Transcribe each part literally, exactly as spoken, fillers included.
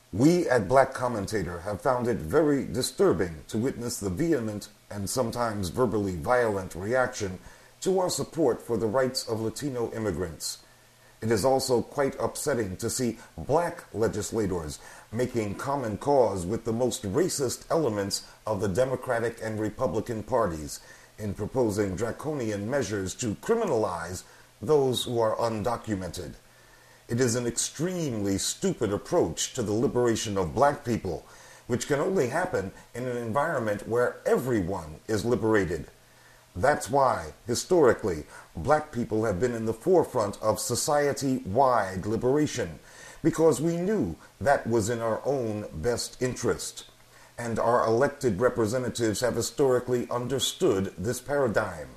We at Black Commentator have found it very disturbing to witness the vehement and sometimes verbally violent reaction to our support for the rights of Latino immigrants. It is also quite upsetting to see black legislators making common cause with the most racist elements of the Democratic and Republican parties in proposing draconian measures to criminalize those who are undocumented. It is an extremely stupid approach to the liberation of black people, which can only happen in an environment where everyone is liberated. That's why, historically, black people have been in the forefront of society-wide liberation, because we knew that was in our own best interest. And our elected representatives have historically understood this paradigm.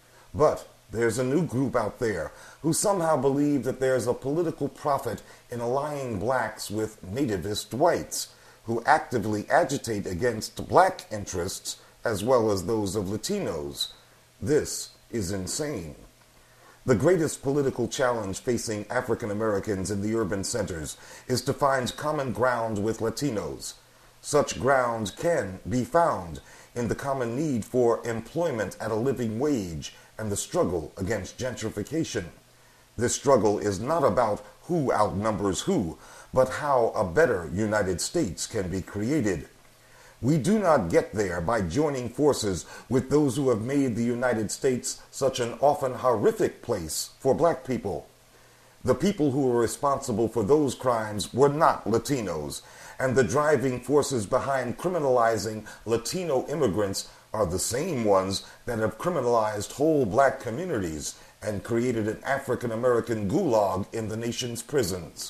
But there's a new group out there who somehow believe that there's a political profit in allying blacks with nativist whites, who actively agitate against black interests as well as those of Latinos. This is insane. The greatest political challenge facing African Americans in the urban centers is to find common ground with Latinos. Such ground can be found in the common need for employment at a living wage and the struggle against gentrification. This struggle is not about who outnumbers who, but how a better United States can be created. We do not get there by joining forces with those who have made the United States such an often horrific place for black people. The people who were responsible for those crimes were not Latinos, and the driving forces behind criminalizing Latino immigrants are the same ones that have criminalized whole black communities and created an African American gulag in the nation's prisons.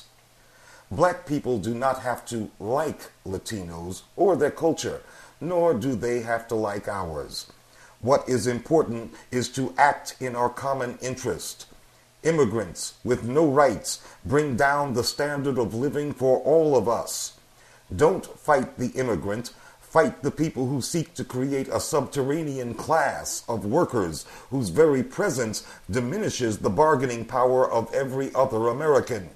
Black people do not have to like Latinos or their culture, nor do they have to like ours. What is important is to act in our common interest. Immigrants with no rights bring down the standard of living for all of us. Don't fight the immigrant. Fight the people who seek to create a subterranean class of workers whose very presence diminishes the bargaining power of every other American.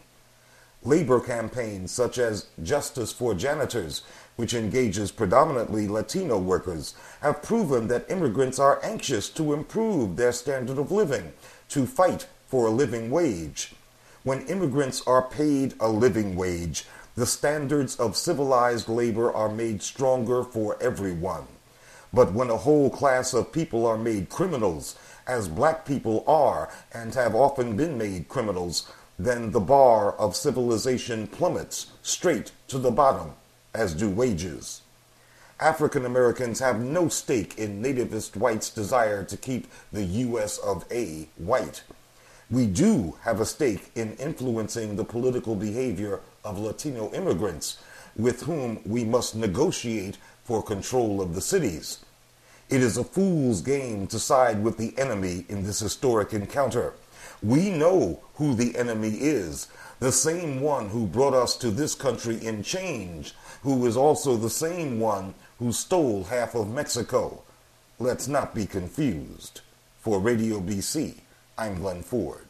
Labor campaigns such as Justice for Janitors, which engages predominantly Latino workers, have proven that immigrants are anxious to improve their standard of living, to fight for a living wage. When immigrants are paid a living wage, the standards of civilized labor are made stronger for everyone. But when a whole class of people are made criminals, as black people are and have often been made criminals, then the bar of civilization plummets straight to the bottom, as do wages. African Americans have no stake in nativist whites' desire to keep the U S of A white. We do have a stake in influencing the political behavior of Latino immigrants, with whom we must negotiate for control of the cities. It is a fool's game to side with the enemy in this historic encounter. We know who the enemy is, the same one who brought us to this country in change, who is also the same one who stole half of Mexico. Let's not be confused. For Radio B C, I'm Glenn Ford.